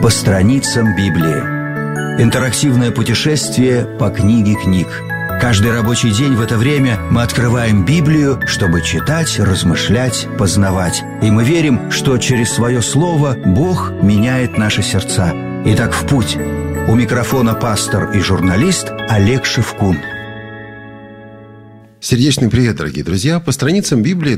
По страницам Библии. Интерактивное путешествие по книге книг. Каждый рабочий день в это время мы открываем Библию, чтобы читать, размышлять, познавать. И мы верим, что через свое слово Бог меняет наши сердца. Итак, в путь. У микрофона пастор и журналист Олег Шевкун. Сердечный привет, дорогие друзья. По страницам Библии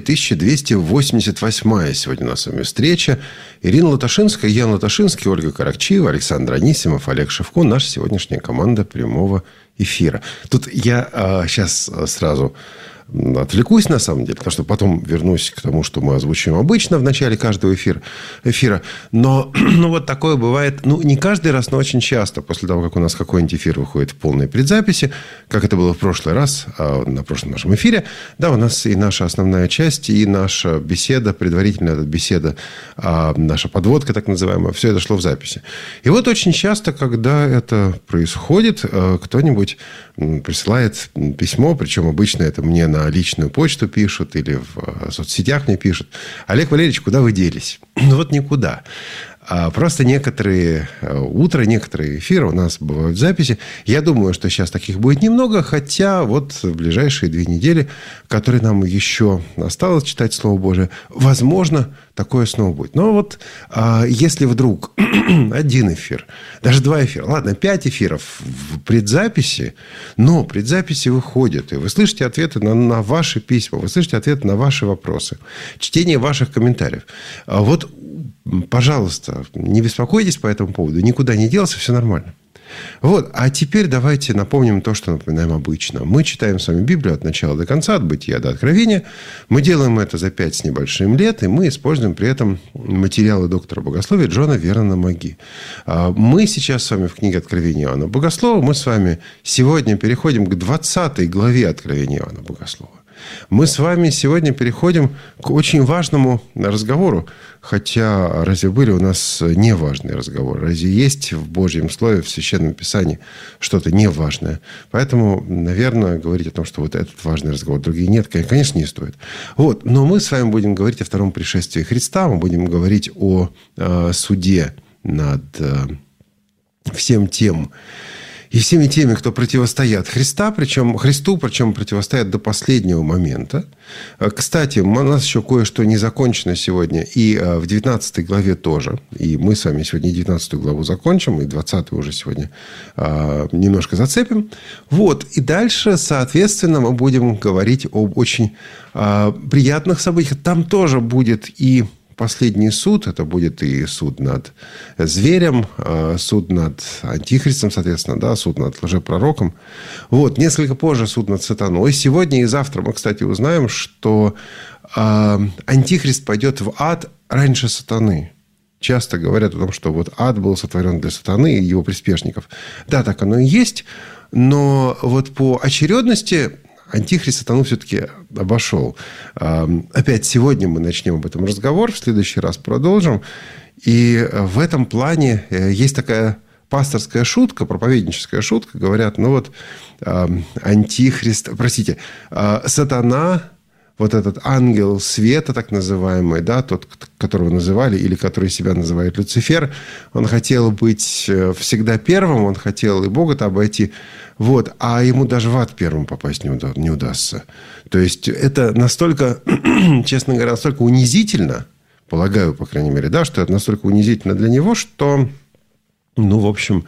1288 сегодня у нас с вами встреча. Ирина Латашинская, Ян Латашинский, Ольга Каракчиева, Александр Анисимов, Олег Шевкун. Наша сегодняшняя команда прямого эфира. Тут я сейчас сразу отвлекусь, на самом деле, потому что потом вернусь к тому, что мы озвучиваем обычно в начале каждого эфира. Но вот такое бывает, не каждый раз, но очень часто, после того, как у нас какой-нибудь эфир выходит в полной предзаписи, как это было в прошлый раз, на прошлом нашем эфире, да, у нас и наша основная часть, и наша беседа, предварительная беседа, наша подводка, так называемая, все это шло в записи. И вот очень часто, когда это происходит, кто-нибудь присылает письмо, причем обычно это мне на личную почту пишут или в соцсетях мне пишут: Олег Валерьевич, куда вы делись? Вот никуда. Просто некоторые утра, некоторые эфиры у нас бывают в записи. Я думаю, что сейчас таких будет немного, хотя вот в ближайшие 2 недели, которые нам еще осталось читать Слово Божие, возможно, такое снова будет. Но вот если вдруг 1 эфир, даже 2 эфира, ладно, 5 эфиров в предзаписи, но предзаписи выходят, и вы слышите ответы на ваши письма, вы слышите ответы на ваши вопросы, чтение ваших комментариев. Вот, пожалуйста, не беспокойтесь по этому поводу, никуда не делся, все нормально. Вот, а теперь давайте напомним то, что напоминаем обычно. Мы читаем с вами Библию от начала до конца, от Бытия до Откровения. Мы делаем это за 5 с небольшим лет, и мы используем при этом материалы доктора богословия Джона Вернона Маги. Мы сейчас с вами в книге Откровения Иоанна Богослова. Мы с вами сегодня переходим к 20 главе Откровения Иоанна Богослова. Мы с вами сегодня переходим к очень важному разговору. Хотя разве были у нас неважные разговоры? Разве есть в Божьем Слове, в Священном Писании что-то неважное? Поэтому, наверное, говорить о том, что вот этот важный разговор, другие нет, конечно, не стоит. Вот. Но мы с вами будем говорить о втором пришествии Христа. Мы будем говорить о суде над всем тем и всеми теми, кто противостоят Христу, причем противостоят до последнего момента. Кстати, у нас еще кое-что не закончено сегодня, и в 19 главе тоже. И мы с вами сегодня 19 главу закончим, и 20 уже сегодня немножко зацепим. Вот. И дальше, соответственно, мы будем говорить об очень приятных событиях. Там тоже будет и последний суд, это будет и суд над зверем, суд над антихристом, соответственно, да, суд над лжепророком. Вот, несколько позже суд над сатаной. Сегодня и завтра мы, кстати, узнаем, что антихрист пойдет в ад раньше сатаны. Часто говорят о том, что вот ад был сотворен для сатаны и его приспешников. Да, так оно и есть, но вот по очередности Антихрист сатану все-таки обошел. Опять сегодня мы начнем об этом разговор, в следующий раз продолжим. И в этом плане есть такая пасторская шутка, проповедническая шутка. Говорят, сатана, вот этот ангел света, так называемый, да, тот, которого называли, или который себя называет Люцифер, он хотел быть всегда первым, он хотел и Бога-то обойти, вот, а ему даже в ад первым попасть не удастся. То есть, это настолько, честно говоря, настолько унизительно, полагаю, по крайней мере, да, что это настолько унизительно для него, что, в общем,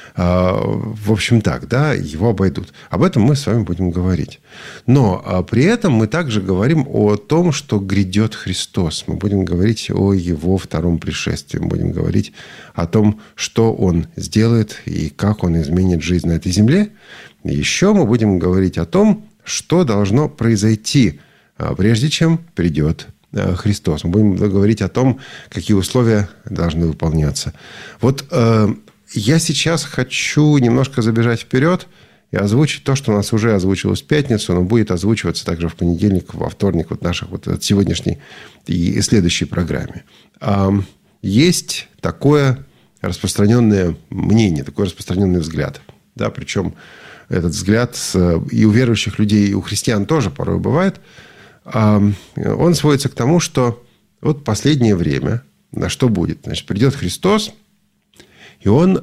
так, да, его обойдут. Об этом мы с вами будем говорить. Но при этом мы также говорим о том, что грядет Христос. Мы будем говорить о Его втором пришествии. Мы будем говорить о том, что Он сделает и как Он изменит жизнь на этой земле. И еще мы будем говорить о том, что должно произойти, прежде чем придет Христос. Мы будем говорить о том, какие условия должны выполняться. Вот я сейчас хочу немножко забежать вперед и озвучить то, что у нас уже озвучилось в пятницу, но будет озвучиваться также в понедельник, во вторник, вот наших вот сегодняшней и следующей программе. Есть такое распространенное мнение, такой распространенный взгляд. Да, причем этот взгляд и у верующих людей, и у христиан тоже порой бывает. Он сводится к тому, что вот последнее время, на что будет? Значит, придет Христос, И он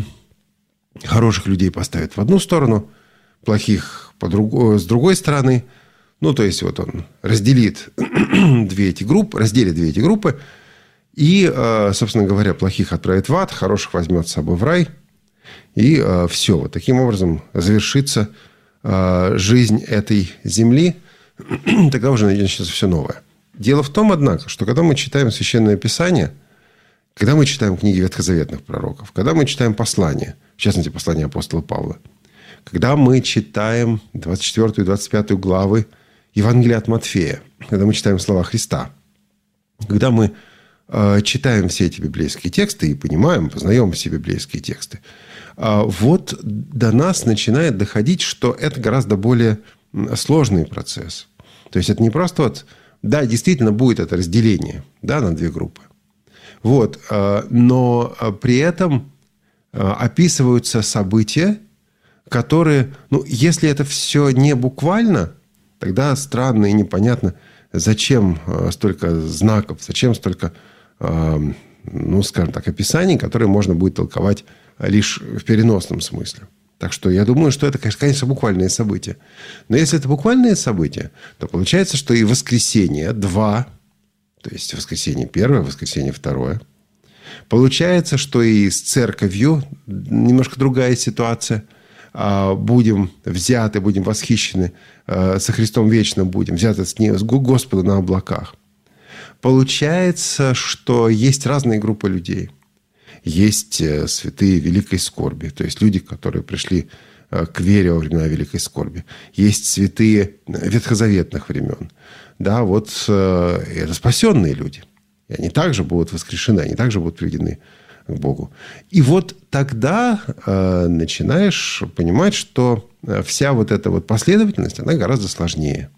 хороших людей поставит в одну сторону, плохих с другой стороны. Ну, то есть, вот он разделит две эти группы, и, собственно говоря, плохих отправит в ад, хороших возьмет с собой в рай. И все. Вот таким образом завершится жизнь этой земли. Тогда уже начнется все новое. Дело в том, однако, что когда мы читаем Священное Писание, когда мы читаем книги ветхозаветных пророков, когда мы читаем послания, в частности, послание апостола Павла, когда мы читаем 24 и 25 главы Евангелия от Матфея, когда мы читаем слова Христа, когда мы читаем все эти библейские тексты и познаем все библейские тексты, вот до нас начинает доходить, что это гораздо более сложный процесс. То есть, это не просто вот... Да, действительно, будет это разделение, да, на две группы. Вот. Но при этом описываются события, которые... Ну, если это все не буквально, тогда странно и непонятно, зачем столько знаков, зачем столько, ну, скажем так, описаний, которые можно будет толковать лишь в переносном смысле. Так что я думаю, что это, конечно, буквальные события. Но если это буквальные события, то получается, что и воскресенье 2, то есть воскресенье 1, воскресенье 2. Получается, что и с церковью немножко другая ситуация. Будем взяты, будем восхищены, со Христом вечно будем, взяты с Господа на облаках. Получается, что есть разные группы людей. Есть святые великой скорби, то есть люди, которые пришли к вере во времена великой скорби. Есть святые ветхозаветных времен. Да, вот это спасенные люди. И они также будут воскрешены, они также будут приведены к Богу. И вот тогда начинаешь понимать, что вся вот эта вот последовательность, она гораздо сложнее.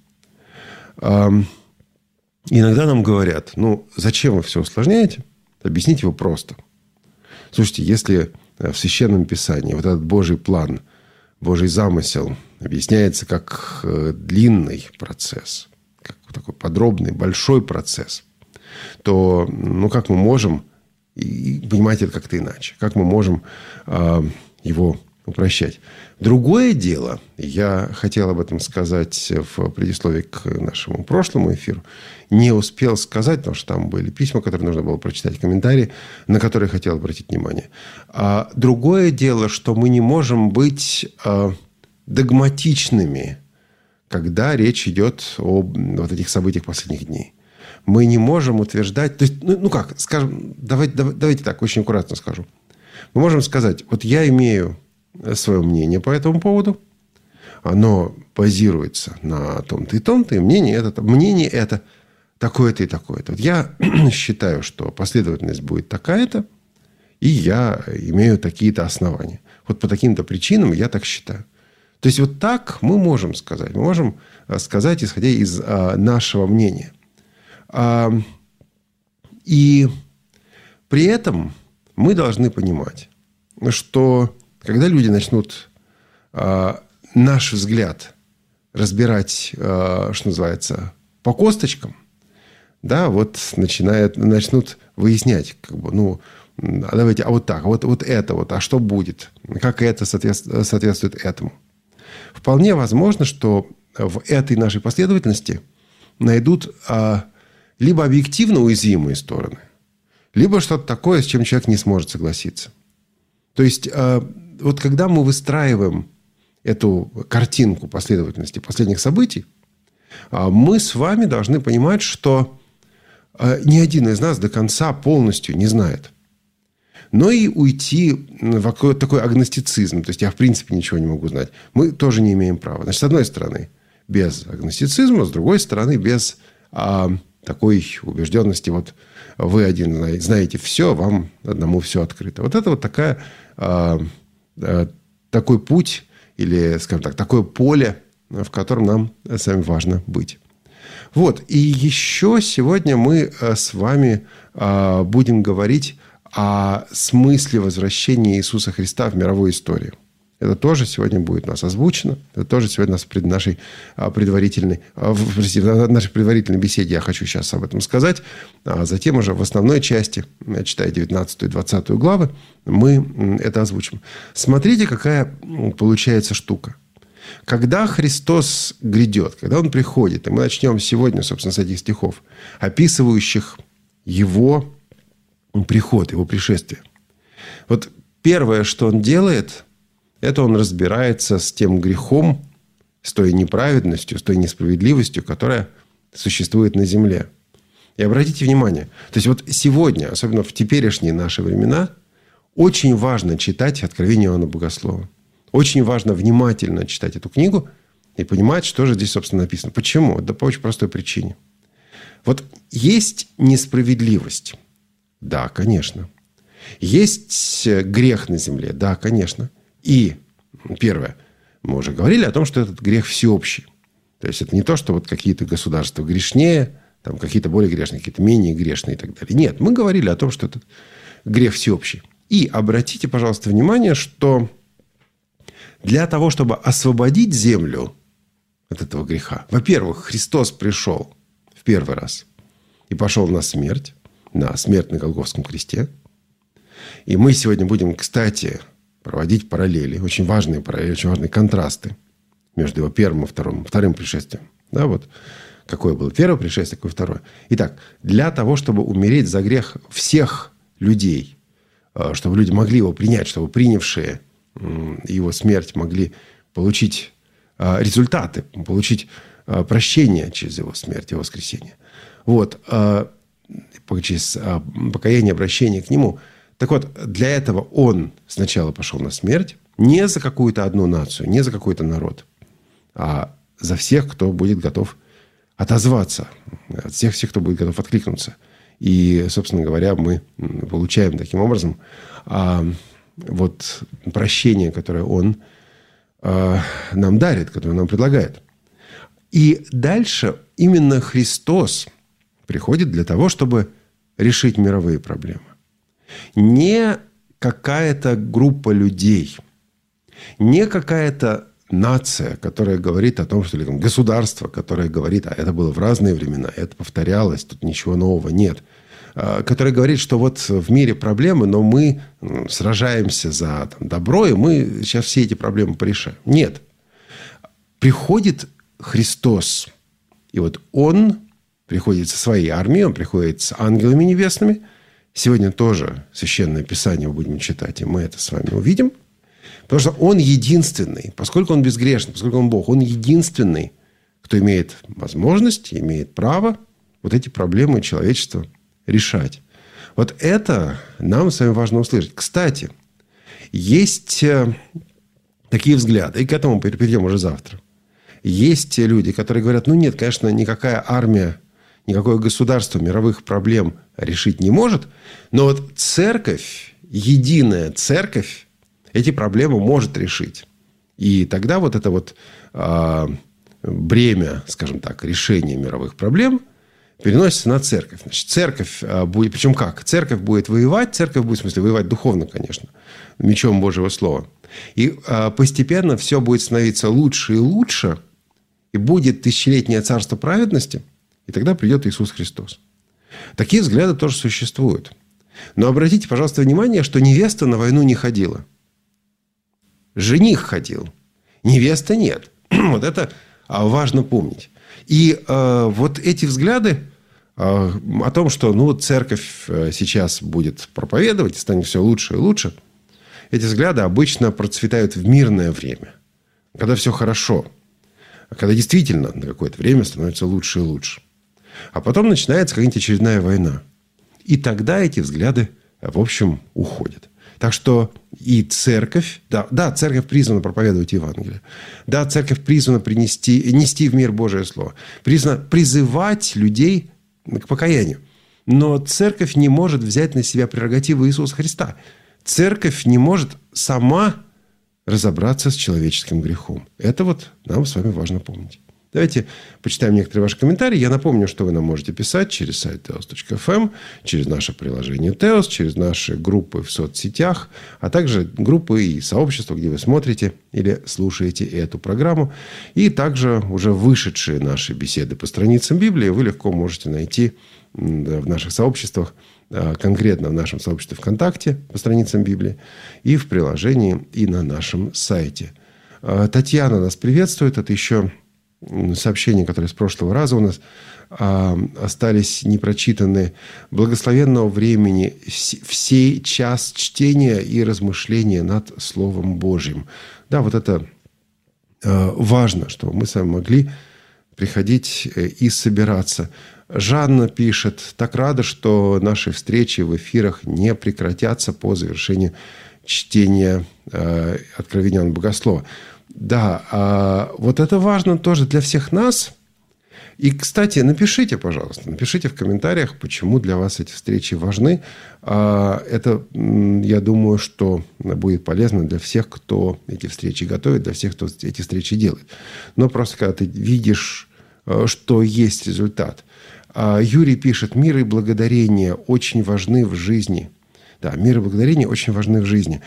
Иногда нам говорят, ну, зачем вы все усложняете? Объясните его просто. Слушайте, если в Священном Писании вот этот Божий план, Божий замысел объясняется как длинный процесс, как такой подробный, большой процесс, то ну, как мы можем понимать это как-то иначе? Как мы можем его упрощать? Другое дело, я хотел об этом сказать в предисловии к нашему прошлому эфиру, не успел сказать, потому что там были письма, которые нужно было прочитать, комментарии, на которые я хотел обратить внимание. Другое дело, что мы не можем быть догматичными, когда речь идет об вот этих событиях последних дней. Мы не можем утверждать... То есть, ну как, скажем, давайте так, очень аккуратно скажу. Мы можем сказать, вот я имею свое мнение по этому поводу, оно базируется на том-то и том-то, и мнение это такое-то и такое-то. Вот я считаю, что последовательность будет такая-то, и я имею такие-то основания. Вот по таким-то причинам я так считаю. То есть, вот так мы можем сказать. Мы можем сказать, исходя из нашего мнения. И при этом мы должны понимать, что когда люди начнут наш взгляд разбирать, что называется, по косточкам, да, вот начнут выяснять, как бы, ну, давайте, вот так, вот это вот, а что будет, как это соответствует этому. Вполне возможно, что в этой нашей последовательности найдут либо объективно уязвимые стороны, либо что-то такое, с чем человек не сможет согласиться. То есть, вот когда мы выстраиваем эту картинку последовательности последних событий, мы с вами должны понимать, что ни один из нас до конца полностью не знает. Но и уйти в какой-то такой агностицизм, то есть я в принципе ничего не могу знать, мы тоже не имеем права. Значит, с одной стороны, без агностицизма, с другой стороны, без такой убежденности, вот вы один знаете все, вам одному все открыто. Вот это вот такой путь, или, скажем так, такое поле, в котором нам с вами важно быть. Вот. И еще сегодня мы с вами будем говорить о смысле возвращения Иисуса Христа в мировую историю. Это тоже сегодня будет у нас озвучено. Это тоже сегодня у нас в нашей предварительной беседе я хочу сейчас об этом сказать. А затем уже в основной части, читая 19 и 20 главы, мы это озвучим. Смотрите, какая получается штука. Когда Христос грядет, когда Он приходит, и мы начнем сегодня, собственно, с этих стихов, описывающих Его приход, Его пришествие. Вот первое, что Он делает, это Он разбирается с тем грехом, с той неправедностью, с той несправедливостью, которая существует на земле. И обратите внимание, то есть вот сегодня, особенно в теперешние наши времена, очень важно читать Откровение Иоанна Богослова. Очень важно внимательно читать эту книгу и понимать, что же здесь, собственно, написано. Почему? Да по очень простой причине. Вот есть несправедливость. Да, конечно. Есть грех на земле. Да, конечно. И первое. Мы уже говорили о том, что этот грех всеобщий. То есть это не то, что вот какие-то государства грешнее, там какие-то более грешные, какие-то менее грешные и так далее. Нет, мы говорили о том, что этот грех всеобщий. И обратите, пожалуйста, внимание, что для того, чтобы освободить землю от этого греха, во-первых, Христос пришел в первый раз и пошел на смерть на Голгофском кресте. И мы сегодня будем, кстати, проводить параллели, очень важные контрасты между его первым и вторым пришествием. Да, вот какое было первое пришествие, какое второе. Итак, для того, чтобы умереть за грех всех людей, чтобы люди могли его принять, чтобы принявшие его смерть могли получить результаты, получить прощение через его смерть и воскресение. Вот. Через покаяние, обращение к нему. Так вот, для этого он сначала пошел на смерть не за какую-то одну нацию, не за какой-то народ, а за всех, кто будет готов отозваться, от всех, кто будет готов откликнуться. И, собственно говоря, мы получаем таким образом вот прощение, которое Он нам дарит, которое нам предлагает. И дальше именно Христос приходит для того, чтобы решить мировые проблемы. Не какая-то группа людей, не какая-то нация, которая говорит о том, что или государство, которое говорит, а это было в разные времена, это повторялось, тут ничего нового нет, которое говорит, что вот в мире проблемы, но мы сражаемся за добро, и мы сейчас все эти проблемы порешаем. Нет. Приходит Христос, и вот Он приходит со своей армией, Он приходит с ангелами небесными. Сегодня тоже Священное Писание будем читать, и мы это с вами увидим. Потому что Он единственный, поскольку Он безгрешный, поскольку Он Бог, Он единственный, кто имеет возможность, имеет право вот эти проблемы человечества решать. Вот это нам с вами важно услышать. Кстати, есть такие взгляды, и к этому перейдем уже завтра. Есть люди, которые говорят, нет, конечно, никакая армия, никакое государство мировых проблем решить не может, но вот церковь, единая церковь, эти проблемы может решить. И тогда вот это вот бремя, скажем так, решения мировых проблем переносится на церковь. Значит, церковь будет... Причем как? Церковь будет воевать. Церковь будет, в смысле, воевать духовно, конечно. Мечом Божьего Слова. И постепенно все будет становиться лучше и лучше. И будет тысячелетнее царство праведности. И тогда придет Иисус Христос. Такие взгляды тоже существуют. Но обратите, пожалуйста, внимание, что невеста на войну не ходила. Жених ходил. Невеста нет. Вот это важно помнить. И вот эти взгляды о том, что церковь сейчас будет проповедовать, и станет все лучше и лучше, эти взгляды обычно процветают в мирное время, когда все хорошо, когда действительно на какое-то время становится лучше и лучше. А потом начинается какая-нибудь очередная война. И тогда эти взгляды, в общем, уходят. Так что и церковь, да, церковь призвана проповедовать Евангелие. Да, церковь призвана нести в мир Божие Слово. Призвана призывать людей к покаянию. Но церковь не может взять на себя прерогативы Иисуса Христа. Церковь не может сама разобраться с человеческим грехом. Это вот нам с вами важно помнить. Давайте почитаем некоторые ваши комментарии. Я напомню, что вы нам можете писать через сайт teos.fm, через наше приложение Teos, через наши группы в соцсетях, а также группы и сообщества, где вы смотрите или слушаете эту программу. И также уже вышедшие наши беседы по страницам Библии вы легко можете найти в наших сообществах, конкретно в нашем сообществе ВКонтакте по страницам Библии, и в приложении, и на нашем сайте. Татьяна нас приветствует. Это еще сообщения, которые с прошлого раза у нас остались непрочитаны. Благословенного времени в сей час чтения и размышления над Словом Божьим. Да, вот это важно, чтобы мы с вами могли приходить и собираться. Жанна пишет: так рада, что наши встречи в эфирах не прекратятся по завершению чтения Откровения Богослова. Да, вот это важно тоже для всех нас. И, кстати, напишите, пожалуйста, напишите в комментариях, почему для вас эти встречи важны. Это, я думаю, что будет полезно для всех, кто эти встречи готовит, для всех, кто эти встречи делает. Но просто когда ты видишь, что есть результат. Юрий пишет: мир и благодарение очень важны в жизни. Да, мир и благодарение очень важны в жизни.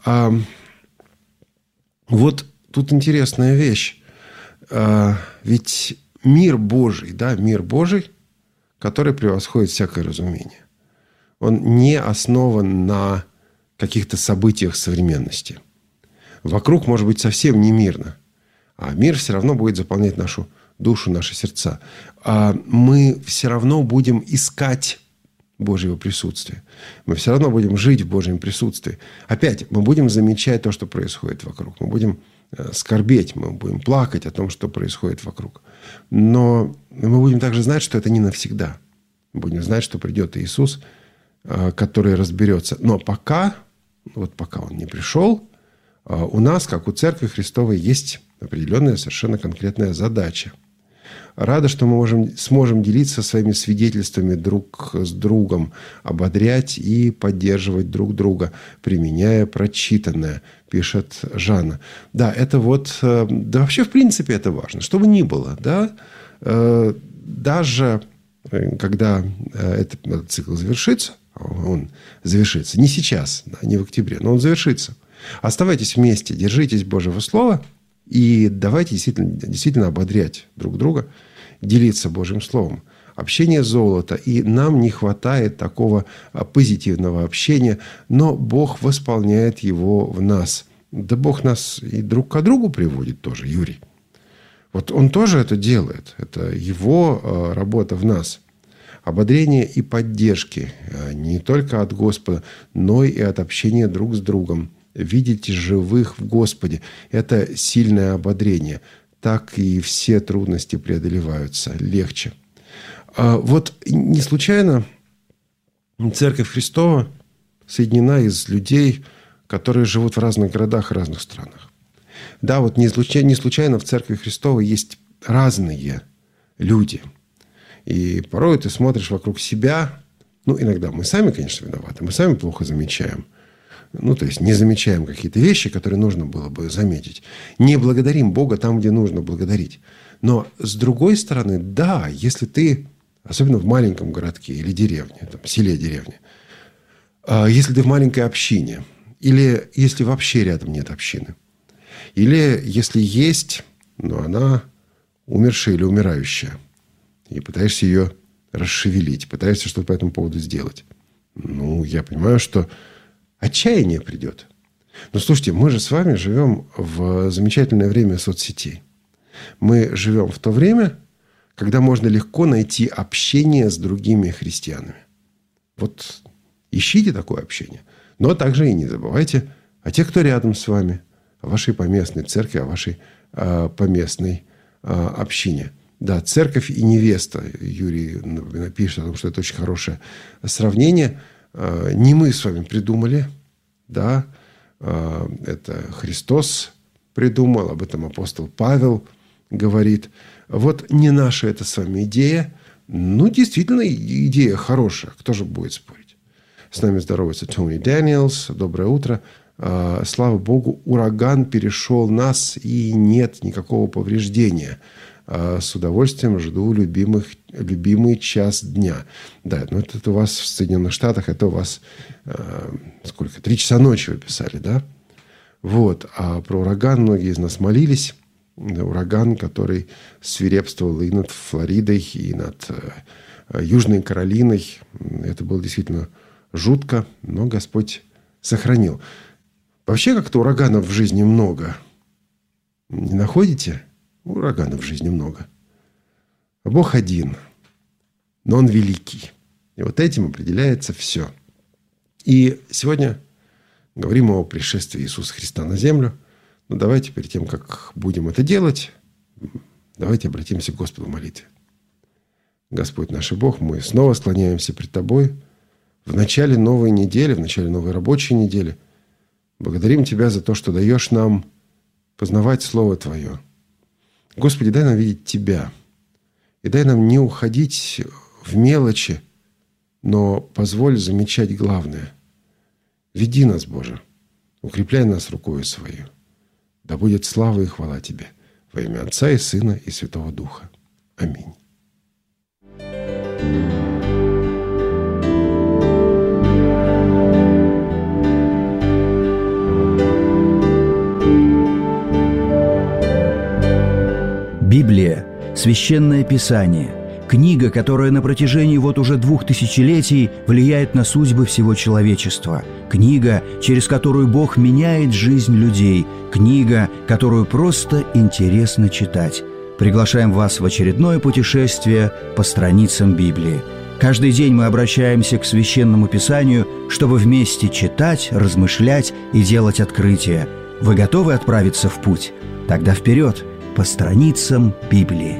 Вот тут интересная вещь. Ведь мир Божий, да, мир Божий, который превосходит всякое разумение, он не основан на каких-то событиях современности. Вокруг может быть совсем не мирно, а мир все равно будет заполнять нашу душу, наши сердца. Мы все равно будем искать Божьего присутствия. Мы все равно будем жить в Божьем присутствии. Опять, мы будем замечать то, что происходит вокруг. Мы будем скорбеть, мы будем плакать о том, что происходит вокруг. Но мы будем также знать, что это не навсегда. Мы будем знать, что придет Иисус, который разберется. Но пока Он не пришел, у нас, как у Церкви Христовой, есть определенная, совершенно конкретная задача. Рада, что мы сможем делиться своими свидетельствами друг с другом, ободрять и поддерживать друг друга, применяя прочитанное, пишет Жанна. Да, это да вообще, в принципе, это важно. Что бы ни было, да, даже когда этот цикл завершится, он завершится не сейчас, да, не в октябре, но он завершится. Оставайтесь вместе, держитесь Божьего Слова и давайте действительно ободрять друг друга, делиться Божьим Словом. Общение золото, и нам не хватает такого позитивного общения, но Бог восполняет его в нас. Да Бог нас и друг к другу приводит тоже, Юрий. Вот Он тоже это делает. Это Его работа в нас. Ободрение и поддержки не только от Господа, но и от общения друг с другом. Видите живых в Господе. Это сильное ободрение. Так и все трудности преодолеваются легче. Вот не случайно Церковь Христова соединена из людей, которые живут в разных городах и разных странах. Да, вот не случайно в Церкви Христовой есть разные люди. И порой ты смотришь вокруг себя. Иногда мы сами, конечно, виноваты. Мы сами плохо замечаем. То есть не замечаем какие-то вещи, которые нужно было бы заметить. Не благодарим Бога там, где нужно благодарить. Но с другой стороны, да, если ты, особенно в маленьком городке или деревне, селе, деревне, если ты в маленькой общине, или если вообще рядом нет общины, или если есть, но она умершая или умирающая, и пытаешься ее расшевелить, пытаешься что-то по этому поводу сделать, я понимаю, что отчаяние придет. Но слушайте, мы же с вами живем в замечательное время соцсетей. Мы живем в то время, когда можно легко найти общение с другими христианами. Вот ищите такое общение. Но также и не забывайте о тех, кто рядом с вами, о вашей поместной церкви, о вашей поместной общине. Да, церковь и невеста. Юрий напишет о том, что это очень хорошее сравнение. Не мы с вами придумали, да, это Христос придумал, об этом апостол Павел говорит. Вот не наша это с вами идея, действительно идея хорошая, кто же будет спорить. С нами здоровается Тони Дэниелс, доброе утро. Слава Богу, ураган перешел нас и нет никакого повреждения. с удовольствием жду любимый час дня. Да, но это у вас в Соединенных Штатах, это у вас 3 часа ночи вы писали, да? Вот. А про ураган многие из нас молились. Ураган, который свирепствовал и над Флоридой, и над Южной Каролиной. Это было действительно жутко, но Господь сохранил. Вообще как-то ураганов в жизни много. Не находите? Ураганов в жизни много. А Бог один, но Он великий. И вот этим определяется все. И сегодня говорим о пришествии Иисуса Христа на землю. Но давайте перед тем, как будем это делать, давайте обратимся к Господу в молитве. Господь наш и Бог, мы снова склоняемся пред Тобой в начале новой недели, в начале новой рабочей недели. Благодарим Тебя за то, что даешь нам познавать Слово Твое. Господи, дай нам видеть Тебя. И дай нам не уходить в мелочи, но позволь замечать главное. Веди нас, Боже, укрепляй нас рукою Своей. Да будет слава и хвала Тебе во имя Отца и Сына и Святого Духа. Аминь. Библия – священное писание, книга, которая на протяжении уже 2000 летий влияет на судьбы всего человечества, книга, через которую Бог меняет жизнь людей, книга, которую просто интересно читать. Приглашаем вас в очередное путешествие по страницам Библии. Каждый день мы обращаемся к Священному Писанию, чтобы вместе читать, размышлять и делать открытия. Вы готовы отправиться в путь? Тогда вперед! По страницам Библии.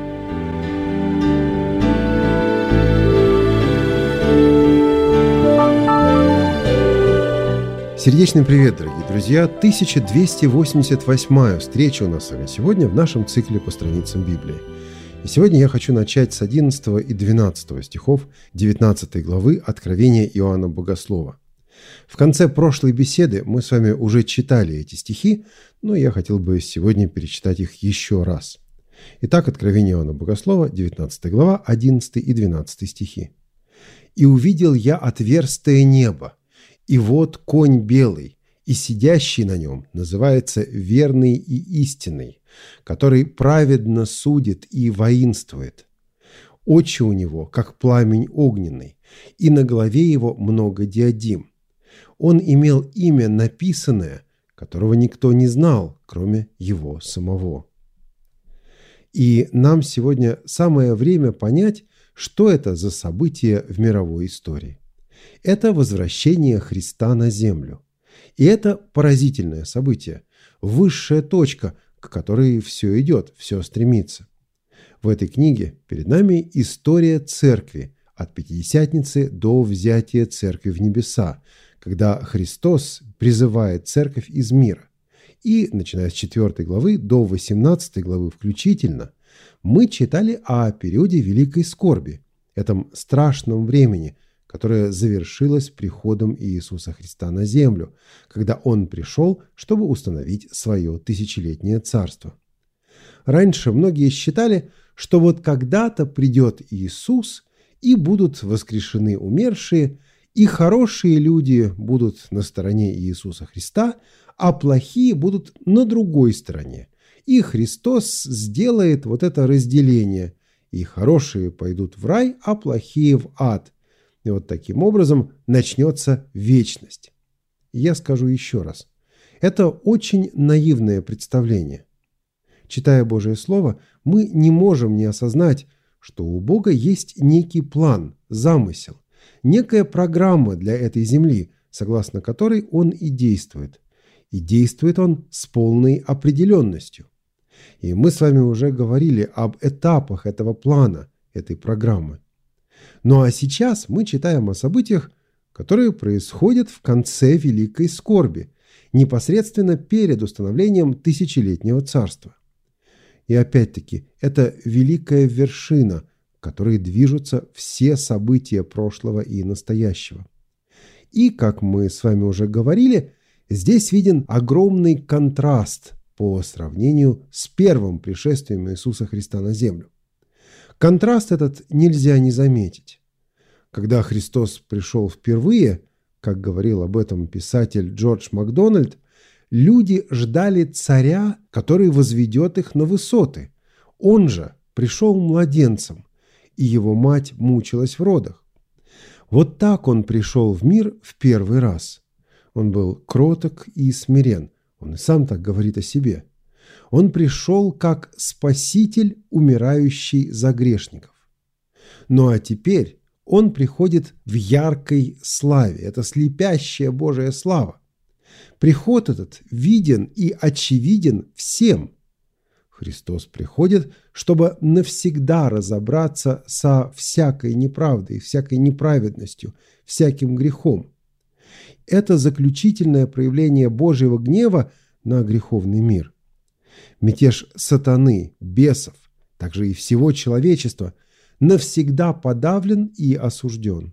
Сердечный привет, дорогие друзья! 1288-я встреча у нас с вами сегодня в нашем цикле по страницам Библии. И сегодня я хочу начать с 11 и 12 стихов 19 главы Откровения Иоанна Богослова. В конце прошлой беседы мы с вами уже читали эти стихи, но я хотел бы сегодня перечитать их еще раз. Итак, Откровение Иоанна Богослова, 19 глава, 11 и 12 стихи. «И увидел я отверстие неба, и вот конь белый, и сидящий на нем называется верный и истинный, который праведно судит и воинствует. Очи у него, как пламень огненный, и на голове его много диадим. Он имел имя написанное, которого никто не знал, кроме его самого». И нам сегодня самое время понять, что это за событие в мировой истории. Это возвращение Христа на землю. И это поразительное событие, высшая точка, к которой все идет, все стремится. В этой книге перед нами история церкви от Пятидесятницы до взятия церкви в небеса, когда Христос призывает церковь из мира. И, начиная с 4 главы до 18 главы включительно, мы читали о периоде Великой Скорби, этом страшном времени, которое завершилось приходом Иисуса Христа на землю, когда Он пришел, чтобы установить свое тысячелетнее царство. Раньше многие считали, что вот когда-то придет Иисус, и будут воскрешены умершие, и хорошие люди будут на стороне Иисуса Христа, а плохие будут на другой стороне. И Христос сделает вот это разделение. И хорошие пойдут в рай, а плохие в ад. И вот таким образом начнется вечность. И я скажу еще раз. Это очень наивное представление. Читая Божие Слово, мы не можем не осознать, что у Бога есть некий план, замысел, некая программа для этой земли, согласно которой Он и действует. И действует Он с полной определенностью. И мы с вами уже говорили об этапах этого плана, этой программы. Ну а сейчас мы читаем о событиях, которые происходят в конце Великой Скорби, непосредственно перед установлением тысячелетнего царства. И опять-таки, это великая вершина, к которой движутся все события прошлого и настоящего. И, как мы с вами уже говорили, здесь виден огромный контраст по сравнению с первым пришествием Иисуса Христа на землю. Контраст этот нельзя не заметить. Когда Христос пришел впервые, как говорил об этом писатель Джордж Макдональд, люди ждали царя, который возведет их на высоты. Он же пришел младенцем, и его мать мучилась в родах. Вот так он пришел в мир в первый раз. Он был кроток и смирен. Он и сам так говорит о себе. Он пришел как спаситель, умирающий за грешников. Ну а теперь он приходит в яркой славе. Это слепящая Божия слава. Приход этот виден и очевиден всем. Христос приходит, чтобы навсегда разобраться со всякой неправдой, всякой неправедностью, всяким грехом. Это заключительное проявление Божьего гнева на греховный мир. Мятеж сатаны, бесов, также и всего человечества навсегда подавлен и осужден.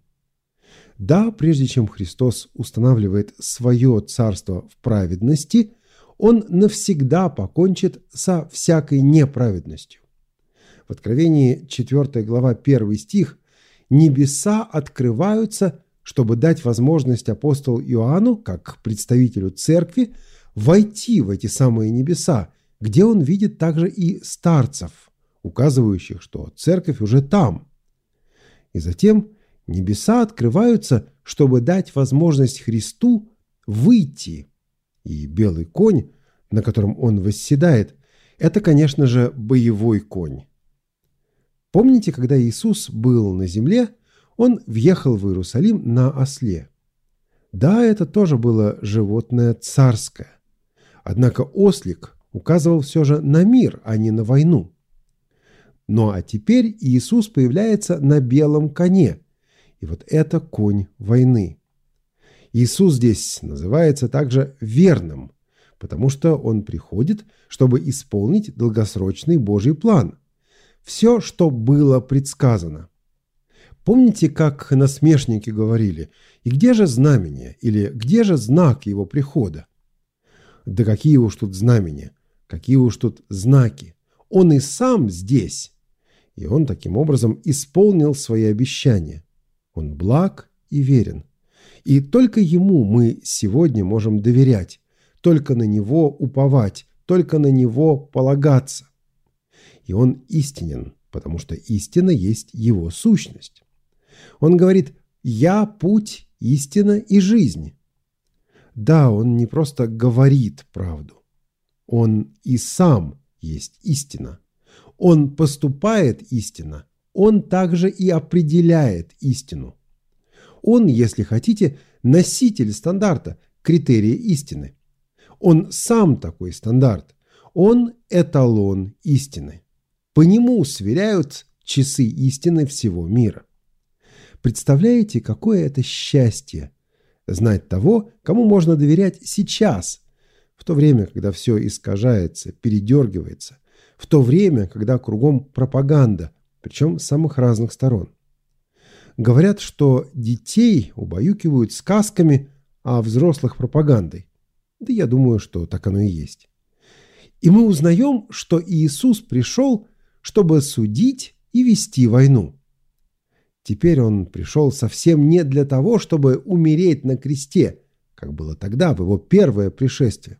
Да, прежде чем Христос устанавливает свое царство в праведности, Он навсегда покончит со всякой неправедностью. В Откровении 4 глава 1 стих «Небеса открываются, чтобы дать возможность апостолу Иоанну, как представителю церкви, войти в эти самые небеса, где он видит также и старцев, указывающих, что церковь уже там». И затем небеса открываются, чтобы дать возможность Христу выйти. И белый конь, на котором он восседает, это, конечно же, боевой конь. Помните, когда Иисус был на земле, он въехал в Иерусалим на осле. Да, это тоже было животное царское. Однако ослик указывал все же на мир, а не на войну. Ну а теперь Иисус появляется на белом коне. И вот это конь войны. Иисус здесь называется также верным, потому что Он приходит, чтобы исполнить долгосрочный Божий план. Все, что было предсказано. Помните, как насмешники говорили: «И где же знамение?» или «Где же знак Его прихода?» Да какие уж тут знамения, какие уж тут знаки. Он и сам здесь. И Он таким образом исполнил свои обещания. Он благ и верен. И только Ему мы сегодня можем доверять, только на Него уповать, только на Него полагаться. И Он истинен, потому что истина есть Его сущность. Он говорит: «Я путь, истина и жизнь». Да, Он не просто говорит правду. Он и сам есть истина. Он поступает истинно. Он также и определяет истину. Он, если хотите, носитель стандарта, критерия истины. Он сам такой стандарт. Он эталон истины. По нему сверяют часы истины всего мира. Представляете, какое это счастье знать того, кому можно доверять сейчас, в то время, когда все искажается, передергивается, в то время, когда кругом пропаганда, причем с самых разных сторон. Говорят, что детей убаюкивают сказками, а взрослых пропагандой. Да я думаю, что так оно и есть. И мы узнаем, что Иисус пришел, чтобы судить и вести войну. Теперь Он пришел совсем не для того, чтобы умереть на кресте, как было тогда, в Его первое пришествие.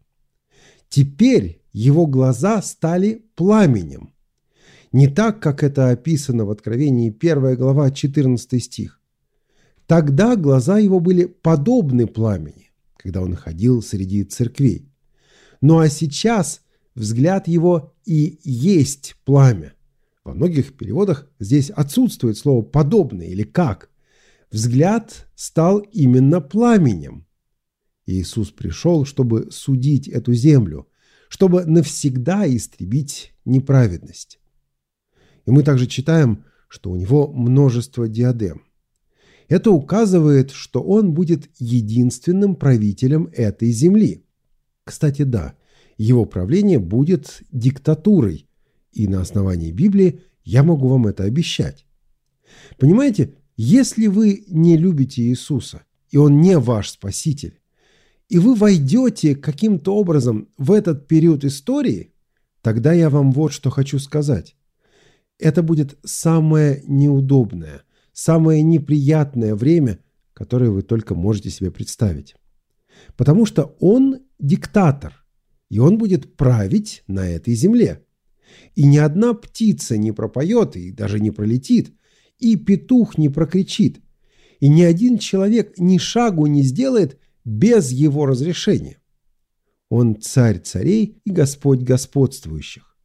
Теперь Его глаза стали пламенем. Не так, как это описано в Откровении 1 глава 14 стих. Тогда глаза Его были подобны пламени, когда Он ходил среди церквей. Ну а сейчас взгляд Его и есть пламя. Во многих переводах здесь отсутствует слово «подобный» или «как». Взгляд стал именно пламенем. Иисус пришел, чтобы судить эту землю, чтобы навсегда истребить неправедность. И мы также читаем, что у Него множество диадем. Это указывает, что Он будет единственным правителем этой земли. Кстати, да, Его правление будет диктатурой, и на основании Библии я могу вам это обещать. Понимаете, если вы не любите Иисуса, и Он не ваш Спаситель, и вы войдете каким-то образом в этот период истории, тогда я вам вот что хочу сказать. Это будет самое неудобное, самое неприятное время, которое вы только можете себе представить. Потому что он диктатор, и он будет править на этой земле. И ни одна птица не пропоет и даже не пролетит, и петух не прокричит, и ни один человек ни шагу не сделает без его разрешения. Он царь царей и Господь господствующих.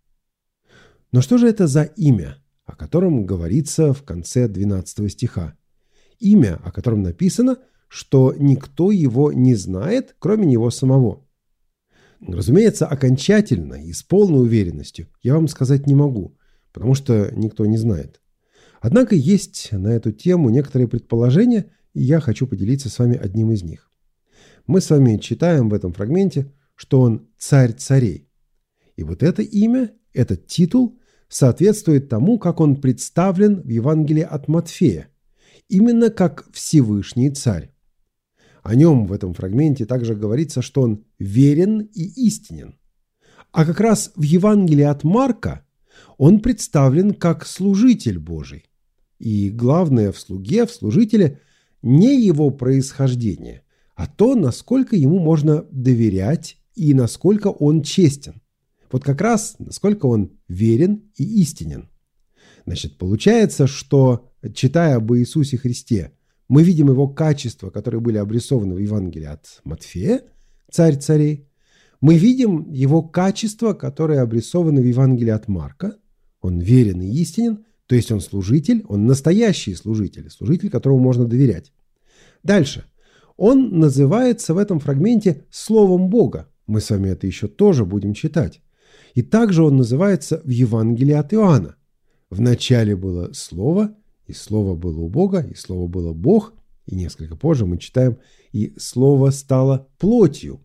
Но что же это за имя, о котором говорится в конце 12 стиха? Имя, о котором написано, что никто его не знает, кроме него самого. Разумеется, окончательно и с полной уверенностью я вам сказать не могу, потому что никто не знает. Однако есть на эту тему некоторые предположения, и я хочу поделиться с вами одним из них. Мы с вами читаем в этом фрагменте, что он царь царей. И вот это имя, этот титул соответствует тому, как он представлен в Евангелии от Матфея, именно как Всевышний царь. О нем в этом фрагменте также говорится, что он верен и истинен. А как раз в Евангелии от Марка он представлен как служитель Божий. И главное в слуге, в служителе не его происхождение, а то, насколько ему можно доверять и насколько он честен. Вот как раз насколько он верен и истинен. Значит, получается, что, читая об Иисусе Христе, мы видим его качества, которые были обрисованы в Евангелии от Матфея, царь царей. Мы видим его качества, которые обрисованы в Евангелии от Марка. Он верен и истинен, то есть он служитель, он настоящий служитель, служитель, которому можно доверять. Дальше. Он называется в этом фрагменте Словом Бога. Мы с вами это еще тоже будем читать. И также он называется в Евангелии от Иоанна. В начале было Слово, и Слово было у Бога, и Слово было Бог. И несколько позже мы читаем, и Слово стало плотью.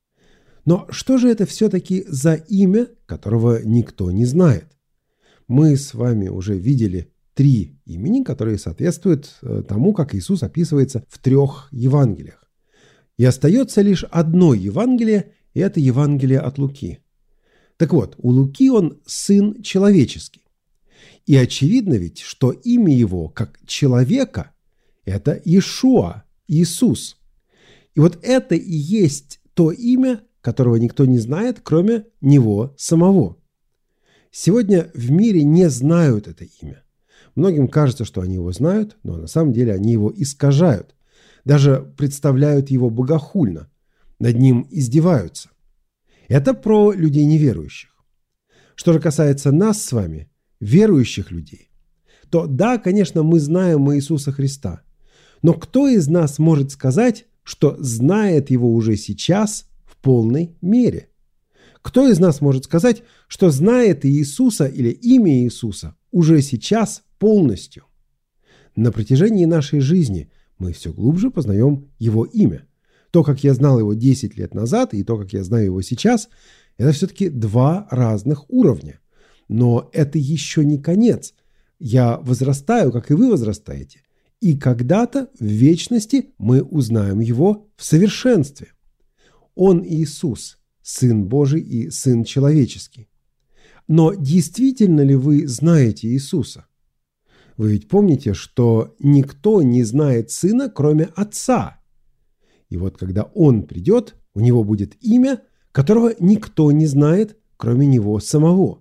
Но что же это все-таки за имя, которого никто не знает? Мы с вами уже видели 3 имени, которые соответствуют тому, как Иисус описывается в 3 Евангелиях. И остается лишь одно Евангелие, и это Евангелие от Луки. Так вот, у Луки он сын человеческий. И очевидно ведь, что имя его, как человека, это Иешуа, Иисус. И вот это и есть то имя, которого никто не знает, кроме него самого. Сегодня в мире не знают это имя. Многим кажется, что они его знают, но на самом деле они его искажают. Даже представляют его богохульно. Над ним издеваются. Это про людей неверующих. Что же касается нас с вами, верующих людей, то да, конечно, мы знаем Иисуса Христа. Но кто из нас может сказать, что знает его уже сейчас в полной мере? Кто из нас может сказать, что знает Иисуса или имя Иисуса уже сейчас полностью? На протяжении нашей жизни мы все глубже познаем его имя. То, как я знал его 10 лет назад, и то, как я знаю его сейчас, это все-таки 2 разных уровня. Но это еще не конец. Я возрастаю, как и вы возрастаете. И когда-то в вечности мы узнаем его в совершенстве. Он Иисус, Сын Божий и Сын человеческий. Но действительно ли вы знаете Иисуса? Вы ведь помните, что никто не знает Сына, кроме Отца. И вот когда Он придет, у Него будет имя, которого никто не знает, кроме Него самого.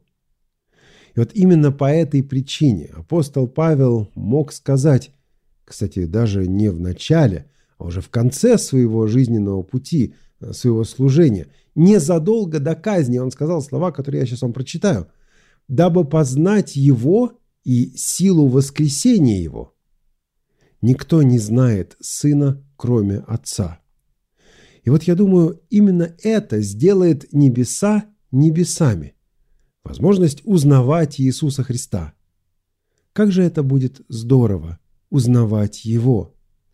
И вот именно по этой причине апостол Павел мог сказать, кстати, даже не в начале, а уже в конце своего жизненного пути, своего служения, незадолго до казни, он сказал слова, которые я сейчас вам прочитаю, «дабы познать Его и силу воскресения Его». Никто не знает Сына, кроме Отца. И вот я думаю, именно это сделает небеса небесами. Возможность узнавать Иисуса Христа. Как же это будет здорово узнавать Его.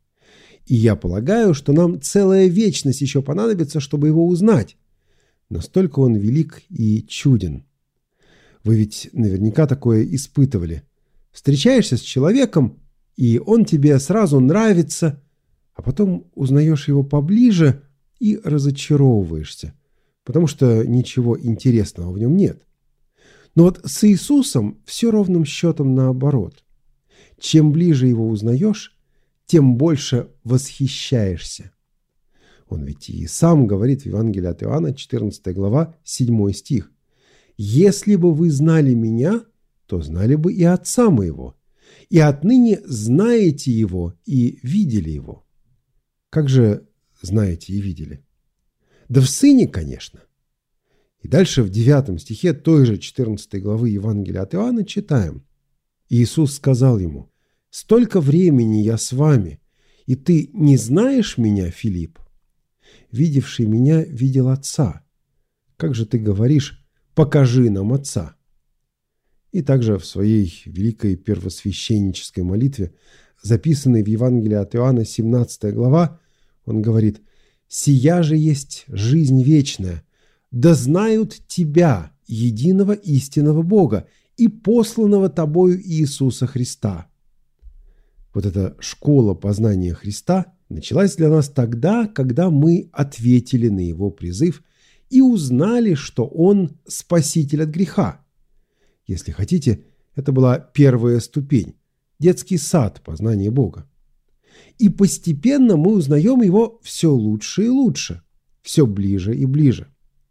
И я полагаю, что нам целая вечность еще понадобится, чтобы Его узнать. Настолько Он велик и чуден. Вы ведь наверняка такое испытывали. Встречаешься с человеком, и он тебе сразу нравится, а потом узнаешь его поближе, и разочаровываешься, потому что ничего интересного в нем нет. Но вот с Иисусом все ровным счетом наоборот. Чем ближе его узнаешь, тем больше восхищаешься. Он ведь и сам говорит в Евангелии от Иоанна, 14 глава, 7 стих. «Если бы вы знали меня, то знали бы и Отца моего, и отныне знаете его и видели его». Как же знаете и видели? Да в Сыне, конечно. И дальше в 9 стихе той же 14 главы Евангелия от Иоанна читаем. Иисус сказал ему: «Столько времени я с вами, и ты не знаешь меня, Филипп? Видевший меня видел Отца. Как же ты говоришь: покажи нам Отца?» И также в своей великой первосвященнической молитве, записанной в Евангелии от Иоанна, 17 глава, он говорит: «Сия же есть жизнь вечная, да знают Тебя, единого истинного Бога, и посланного Тобою Иисуса Христа». Вот эта школа познания Христа началась для нас тогда, когда мы ответили на Его призыв и узнали, что Он спаситель от греха. Если хотите, это была первая ступень, детский сад познания Бога. И постепенно мы узнаем Его все лучше и лучше, все ближе и ближе.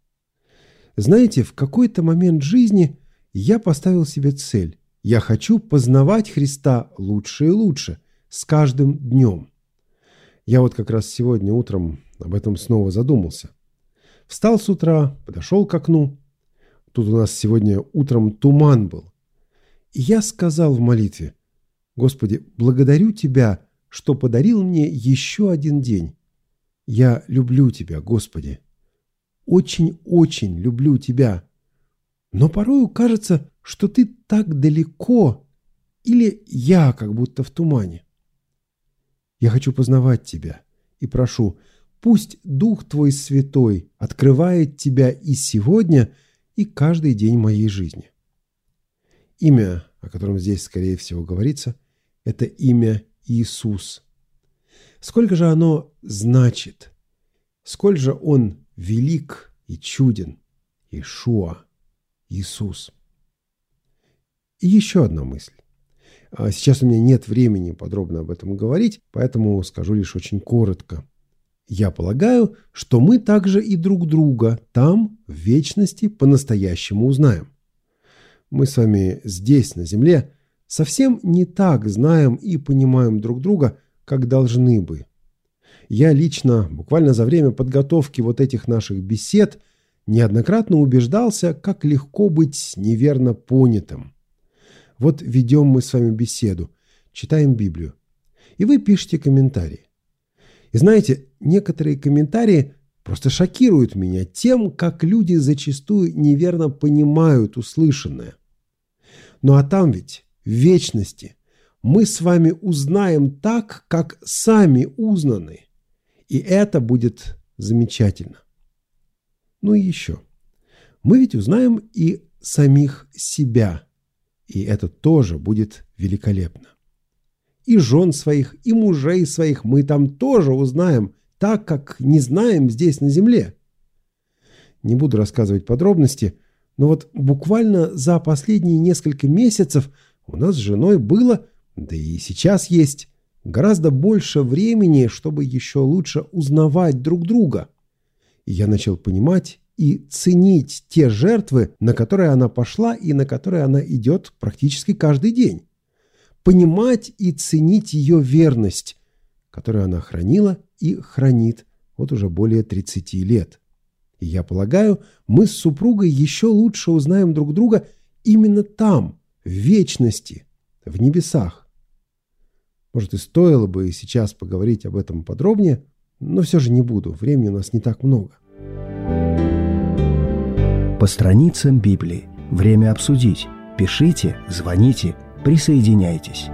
Знаете, в какой-то момент жизни я поставил себе цель. Я хочу познавать Христа лучше и лучше, с каждым днем. Я вот как раз сегодня утром об этом снова задумался. Встал с утра, подошел к окну. Тут у нас сегодня утром туман был. И я сказал в молитве: «Господи, благодарю Тебя, что подарил мне еще один день. Я люблю Тебя, Господи. Очень-очень люблю Тебя. Но порою кажется, что Ты так далеко, или я как будто в тумане. Я хочу познавать Тебя и прошу, пусть Дух Твой Святой открывает Тебя и сегодня, и каждый день моей жизни». Имя, о котором здесь, скорее всего, говорится, это имя Иисус. Сколько же оно значит? Сколь же Он велик и чуден? Иешуа, Иисус. И еще одна мысль. Сейчас у меня нет времени подробно об этом говорить, поэтому скажу лишь очень коротко. Я полагаю, что мы также и друг друга там, в вечности, по-настоящему узнаем. Мы с вами здесь, на земле, совсем не так знаем и понимаем друг друга, как должны бы. Я лично, буквально за время подготовки вот этих наших бесед, неоднократно убеждался, как легко быть неверно понятым. Вот ведем мы с вами беседу, читаем Библию, и вы пишете комментарии. И знаете, некоторые комментарии просто шокируют меня тем, как люди зачастую неверно понимают услышанное. Ну а там ведь, в вечности, мы с вами узнаем так, как сами узнаны. И это будет замечательно. Ну и еще. Мы ведь узнаем и самих себя. И это тоже будет великолепно. И жен своих, и мужей своих мы там тоже узнаем, так, как не знаем здесь на земле. Не буду рассказывать подробности, но вот буквально за последние несколько месяцев у нас с женой было, да и сейчас есть, гораздо больше времени, чтобы еще лучше узнавать друг друга. И я начал понимать и ценить те жертвы, на которые она пошла и на которые она идет практически каждый день. Понимать и ценить ее верность, которую она хранила и хранит вот уже более 30 лет. И я полагаю, мы с супругой еще лучше узнаем друг друга именно там, в вечности, в небесах. Может, и стоило бы сейчас поговорить об этом подробнее, но все же не буду, времени у нас не так много. По страницам Библии. Время обсудить. Пишите, звоните, присоединяйтесь.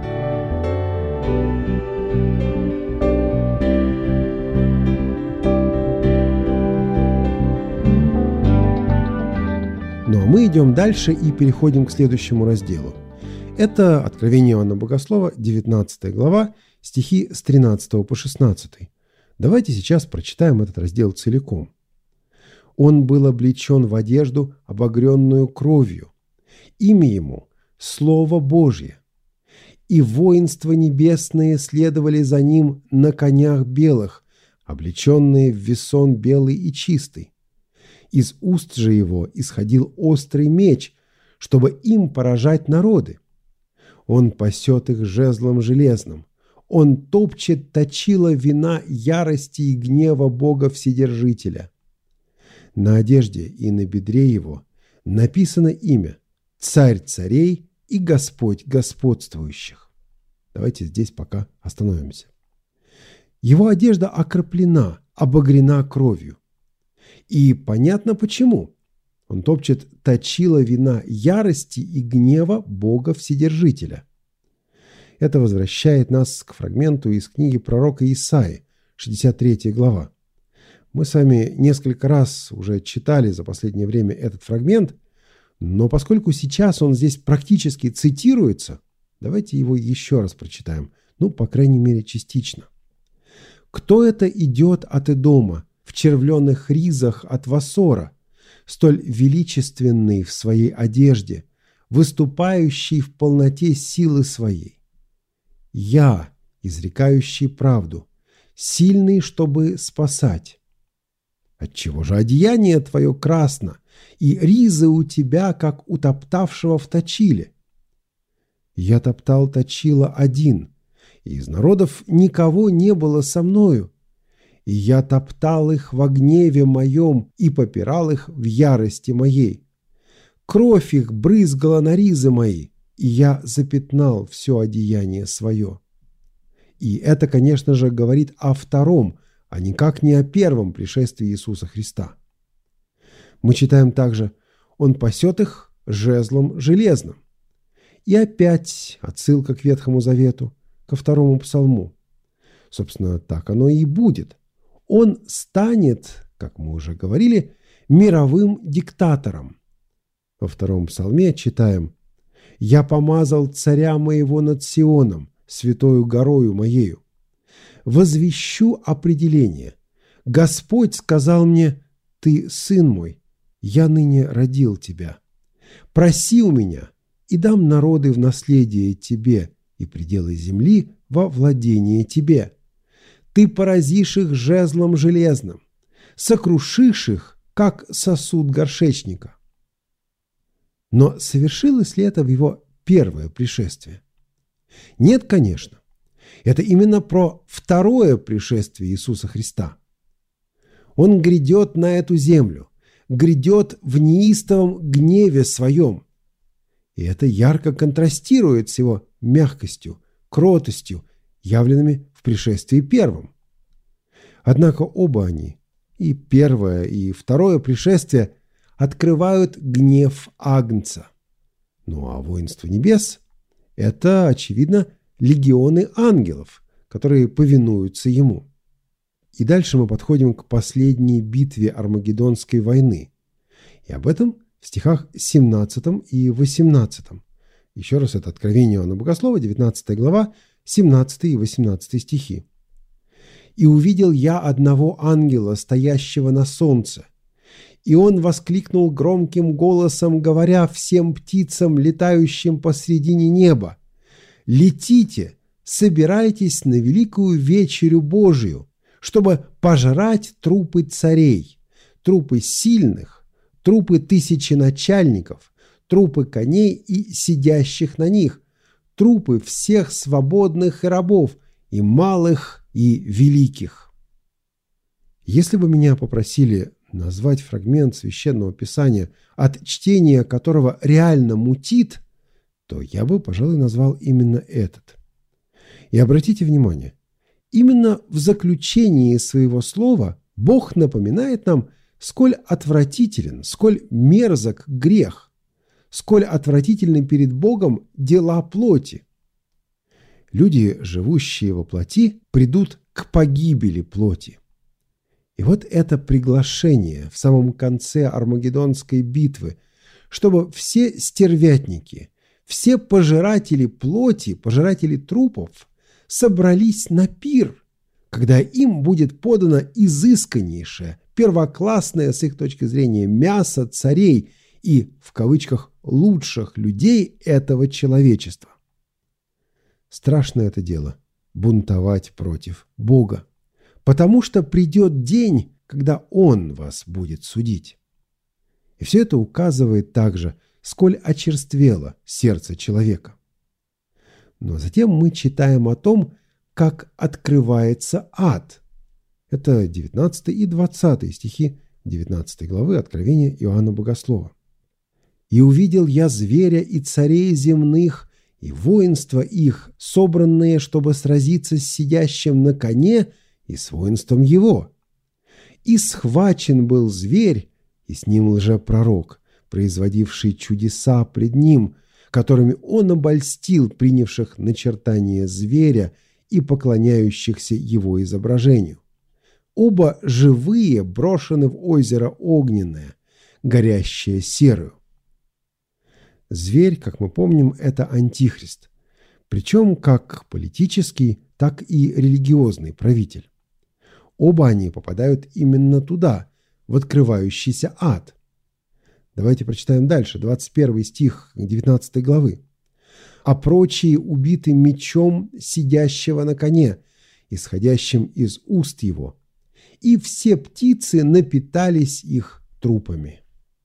Ну а мы идем дальше и переходим к следующему разделу. Это Откровение Иоанна Богослова, 19 глава, стихи с 13 по 16. Давайте сейчас прочитаем этот раздел целиком. «Он был облечен в одежду, обогренную кровью. Имя ему – Слово Божье. И воинства небесные следовали за ним на конях белых, облеченные в весон белый и чистый. Из уст же его исходил острый меч, чтобы им поражать народы. Он пасет их жезлом железным. Он топчет точила вина ярости и гнева Бога Вседержителя. На одежде и на бедре его написано имя «Царь царей и Господь господствующих». Давайте здесь пока остановимся. Его одежда окроплена, обогрена кровью. И понятно почему. Он топчет точила вина ярости и гнева Бога Вседержителя. Это возвращает нас к фрагменту из книги пророка Исаии, 63 глава. Мы с вами несколько раз уже читали за последнее время этот фрагмент, но поскольку сейчас он здесь практически цитируется, давайте его еще раз прочитаем, по крайней мере, частично. «Кто это идет от Эдома в червленых ризах от Вассора, столь величественный в своей одежде, выступающий в полноте силы своей? Я, изрекающий правду, сильный, чтобы спасать. Отчего же одеяние твое красно, и ризы у тебя, как у топтавшего в точиле? Я топтал точила один, и из народов никого не было со мною. И я топтал их во гневе моем и попирал их в ярости моей. Кровь их брызгала на ризы мои, и я запятнал все одеяние свое». И это, конечно же, говорит о втором, а никак не о первом пришествии Иисуса Христа. Мы читаем также: «Он пасет их жезлом железным». И опять отсылка к Ветхому Завету, ко второму псалму. Собственно, так оно и будет. Он станет, как мы уже говорили, мировым диктатором. Во втором псалме читаем: «Я помазал царя моего над Сионом, святою горою моею. Возвещу определение. Господь сказал мне: ты сын мой, я ныне родил тебя. Проси у меня, и дам народы в наследие тебе, и пределы земли во владение тебе. Ты поразишь их жезлом железным, сокрушишь их, как сосуд горшечника». Но совершилось ли это в его первое пришествие? Нет, конечно. Это именно про второе пришествие Иисуса Христа. Он грядет на эту землю, грядет в неистовом гневе своем. И это ярко контрастирует с его мягкостью, кротостью, явленными в пришествии первом. Однако оба они, и первое, и второе пришествие, открывают гнев Агнца. Ну а воинство небес – это, очевидно, легионы ангелов, которые повинуются ему. И дальше мы подходим к последней битве Армагеддонской войны. И об этом в стихах 17 и 18. Еще раз, это Откровение Иоанна Богослова, 19 глава, 17 и 18 стихи. «И увидел я одного ангела, стоящего на солнце, и он воскликнул громким голосом, говоря всем птицам, летающим посредине неба: летите, собирайтесь на великую вечерю Божию, чтобы пожрать трупы царей, трупы сильных, трупы тысяченачальников, трупы коней и сидящих на них, трупы всех свободных и рабов, и малых, и великих». Если бы меня попросили назвать фрагмент Священного Писания, от чтения которого реально мутит, то я бы, пожалуй, назвал именно этот. И обратите внимание, именно в заключении своего слова Бог напоминает нам, сколь отвратителен, сколь мерзок грех, сколь отвратительны перед Богом дела плоти. Люди, живущие во плоти, придут к погибели плоти. И вот это приглашение в самом конце Армагеддонской битвы, чтобы все стервятники, все пожиратели плоти, пожиратели трупов собрались на пир, когда им будет подано изысканнейшее, первоклассное с их точки зрения мясо царей и, в кавычках, лучших людей этого человечества. Страшно это дело – бунтовать против Бога, потому что придет день, когда Он вас будет судить. И все это указывает также, сколь очерствело сердце человека. Но затем мы читаем о том, как открывается ад. Это 19 и 20 стихи 19 главы Откровения Иоанна Богослова. «И увидел я зверя и царей земных, и воинства их, собранные, чтобы сразиться с сидящим на коне и с воинством его. И схвачен был зверь, и с ним лжепророк, производивший чудеса пред ним, которыми он обольстил принявших начертание зверя и поклоняющихся его изображению. Оба живые брошены в озеро огненное, горящее серою». Зверь, как мы помним, это антихрист, причем как политический, так и религиозный правитель. Оба они попадают именно туда, в открывающийся ад. Давайте прочитаем дальше, 21 стих 19 главы. «А прочие убиты мечом сидящего на коне, исходящим из уст его, и все птицы напитались их трупами».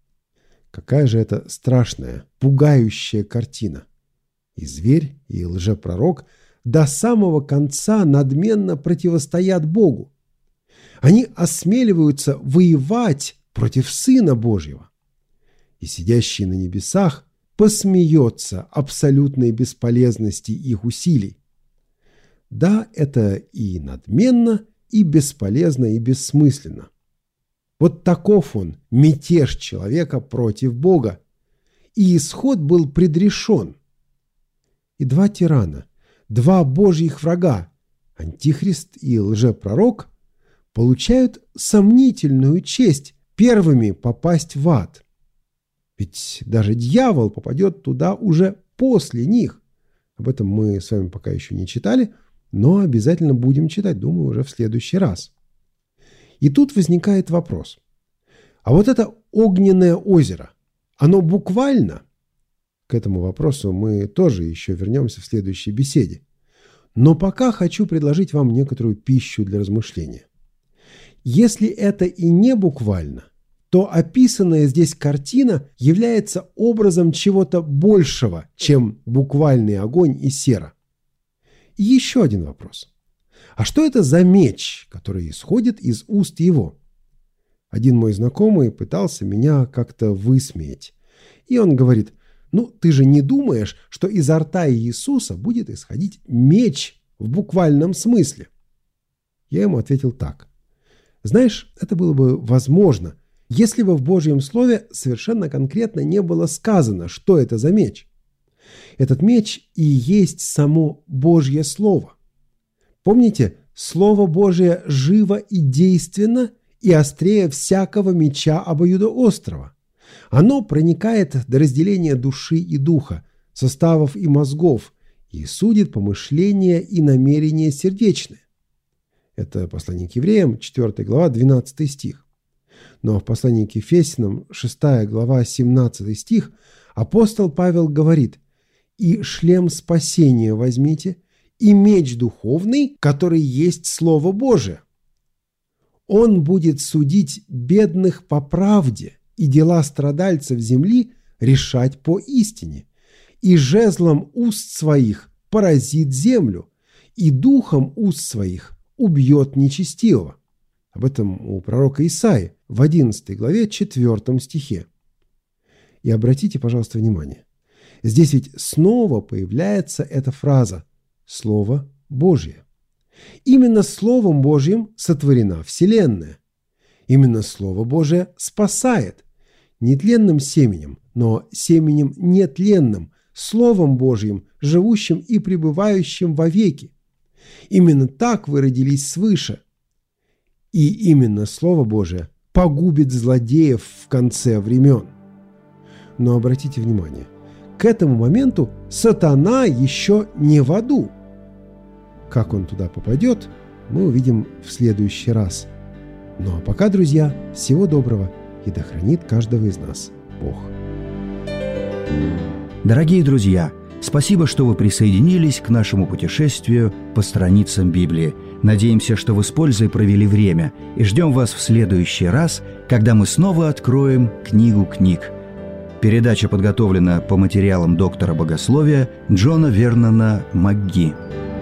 Какая же это страшная, пугающая картина. И зверь, и лжепророк до самого конца надменно противостоят Богу. Они осмеливаются воевать против Сына Божьего. И сидящий на небесах посмеется абсолютной бесполезности их усилий. Да, это и надменно, и бесполезно, и бессмысленно. Вот таков он, мятеж человека против Бога. И исход был предрешен. И два тирана, два божьих врага, антихрист и лжепророк, получают сомнительную честь первыми попасть в ад. Ведь даже дьявол попадет туда уже после них. Об этом мы с вами пока еще не читали, но обязательно будем читать, думаю, уже в следующий раз. И тут возникает вопрос. А вот это огненное озеро, оно буквально? К этому вопросу мы тоже еще вернемся в следующей беседе. Но пока хочу предложить вам некоторую пищу для размышления. Если это и не буквально, то описанная здесь картина является образом чего-то большего, чем буквальный огонь и сера. И еще один вопрос. А что это за меч, который исходит из уст его? Один мой знакомый пытался меня как-то высмеять. И он говорит: ну, ты же не думаешь, что изо рта Иисуса будет исходить меч в буквальном смысле? Я ему ответил так. Знаешь, это было бы возможно, если бы в Божьем Слове совершенно конкретно не было сказано, что это за меч. Этот меч и есть само Божье Слово. Помните, Слово Божие живо и действенно и острее всякого меча обоюдоострого. Оно проникает до разделения души и духа, составов и мозгов, и судит помышления и намерения сердечные. Это послание к евреям, 4 глава, 12 стих. Но в послании к Ефесянам, 6 глава, 17 стих, апостол Павел говорит: «И шлем спасения возьмите, и меч духовный, который есть Слово Божие. Он будет судить бедных по правде и дела страдальцев земли решать по истине, и жезлом уст своих поразит землю, и духом уст своих убьет нечестивого». Об этом у пророка Исаии в 11 главе 4 стихе. И обратите, пожалуйста, внимание. Здесь ведь снова появляется эта фраза «Слово Божье». Именно Словом Божьим сотворена Вселенная. Именно Слово Божие спасает нетленным семенем, но семенем нетленным, Словом Божьим, живущим и пребывающим вовеки. Именно так вы родились свыше. И именно Слово Божие погубит злодеев в конце времен. Но обратите внимание, к этому моменту сатана еще не в аду. Как он туда попадет, мы увидим в следующий раз. Ну а пока, друзья, всего доброго, и да хранит каждого из нас Бог. Дорогие друзья, спасибо, что вы присоединились к нашему путешествию по страницам Библии. Надеемся, что вы с пользой провели время, и ждем вас в следующий раз, когда мы снова откроем книгу книг. Передача подготовлена по материалам доктора богословия Джона Вернона МакГи.